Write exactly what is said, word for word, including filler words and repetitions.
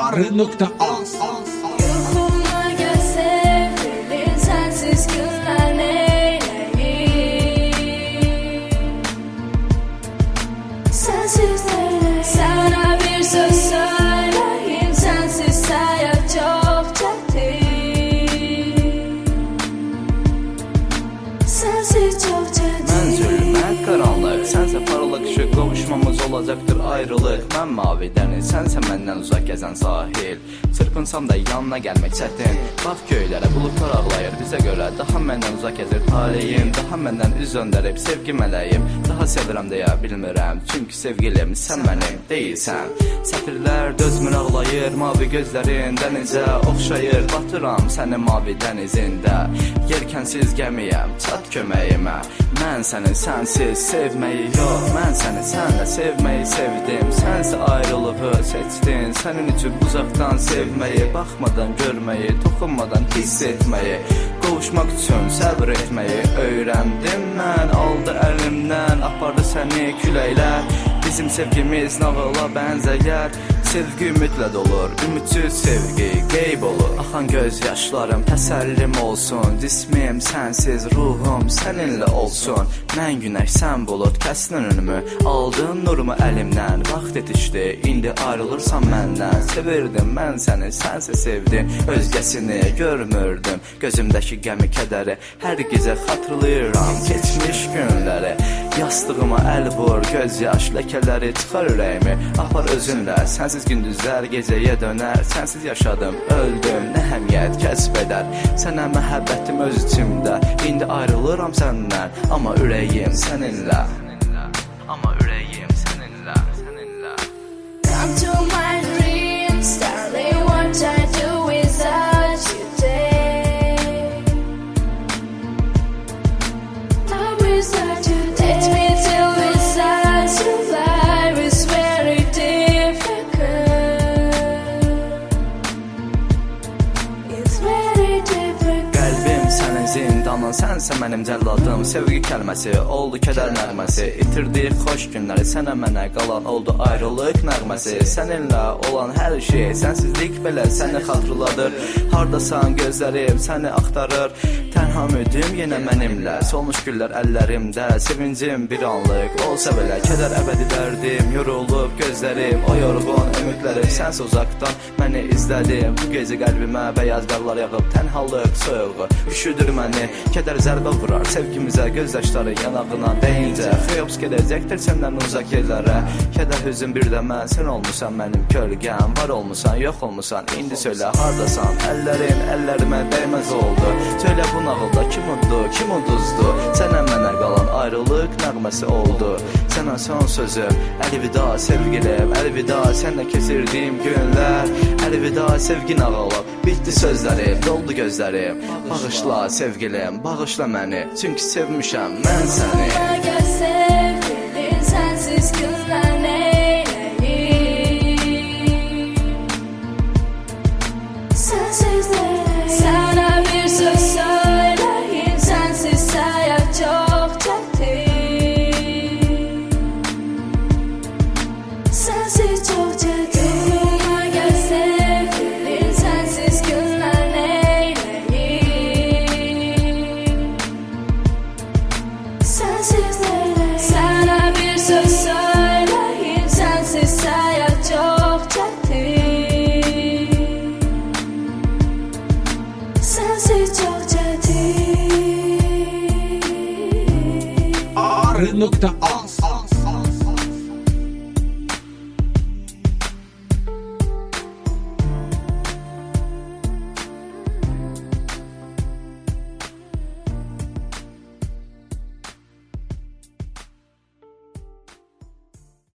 Arı.az. Yuxuma gəl sevgilim, sensiz günlər neyləyim? Sensiz neyləyim? Sana bir söz söyləyim, sensiz həyat çox çətin. Sensiz çox çətin. Mən zülmət qaranlıq, sənsə parlaq işıq, qovuşmamız olacaqdır ayrılıq. Mən mavi dəniz, sənsə məndən uzaq gəzən sahil. Çırpınsam da yanına gəlmək çətin. Bax göylərə, buludlar ağlayır bizə görə. Daha məndən uzaq gəzir taleyim, daha məndən üz döndərib sevgi mələyim. Daha sevirəm deyə bilmirəm, çünki sevgilim sən mənim deyilsən. Sətirlər dözmür ağlayır, mavi gözlərin dənizə oxşayır. Batıram sənin mavi dənizində, yelkənsiz gəmiyəm, çat köməyimə. Mən səni sənsiz sevməyi yox, mən səni sənlə sevməyi sevdim. Sənsə ayrılığı seçdin, sənin üçün uzaqdan sevməyi, baxmadan görməyi, toxunmadan hiss etməyi, qovuşmaq üçün səbr etməyi öyrəndim mən. Aldı əlimdən, apardı səni küləklər. Bizim sevgimiz nağıla bənzəyər. Sevgi ümidlə dolur, ümidsiz sevgi qeyb olur. Axan göz yaşlarım təsəllim olsun, cismim sənsiz, ruhum səninlə olsun. Mən günəş, sən bulud, kəsdin önümü, aldın nurumu əlimdən. Vaxt yetişdi, indi ayrılırsan məndən. Sevirdim mən səni, sənsə sevdin, özgəsini görmürdüm. Gözümdəki qəmi kədəri hər gecə xatırlayıram keçmiş günləri. Yastığıma əl vur, göz yaş ləkələri çıxar ürəyimi. Apar özünlə, sənsiz gündüzlər gecəyə dönər. Sənsiz yaşadım, öldüm, nə həmiyyət kəsb edər. Sənə məhəbbətim öz içimdə, indi ayrılıram səndən. Amma ürəyim səninlə, amma ürəyim səninlə, səninlə. Come to my dreams, darling, what I do without you day. Love without you day. Take me till without you, life is very difficult. It's very difficult. Qəlbim sənin zindanın, sənsə mənim cəlladım. Sevgi kəlməsi oldu kədər nəğməsi. İtirdik xoş günləri, sənə mənə qalan oldu ayrılıq nəğməsi. Səninlə olan hər şey, sənsizlik belə səni xatırladır. Hardasan gözlərim səni axtarır. Tənha ümidim yenə mənimlə, solmuş güllər əllərimdə. Sevincim bir anlıq olsa belə, kədər əbədi dərdim. Yorulub gözlərim, o yorğun ümidlərim. Sənsə uzaqdan məni izlədim. Bu gecə qəlbimə bəyaz qarlar yağıb, tənhalıq soyuğu üşüdür məni. Kədər zərbə vurar sevgimizə, göz yaşları yanağına dəyincə. Xeyobs gedəcəkdir səndən uzaq yerlərə. Kədər hüzün bir də mən, sən olmusan mənim kölgəm. Var olmusan, yox olmusan, indi söylə hardasan. Əllərin əllərimə dəyməz oldu. Söylə bu nağılda kim uddu, kim uduzdu? Sənə mənə qalan ayrılıq nəğməsi oldu. Sənə son sözüm, əlvida sevgilim, əlvida sənlə keçirdiyim günlər. Əlvida sevgi nağılı, bitdi sözlərim, doldu gözlərim. Bağışla sevgilim, bağışla məni, çünki sevmişəm mən səni. Yuxuma gəl sevgilim, sensiz günlər neyləyim? Sensiz neyləyim? Sana bir söz söyləyim, sensiz həyat çox çətin. Sensiz çox çətin. Yuxuma gəl sevgilim, sensiz günlər neyləyim? Sensiz neyləyim? Sana bir söz söyləyim, sensiz həyat çox çətin. Sensiz çox çətin. Arı.az.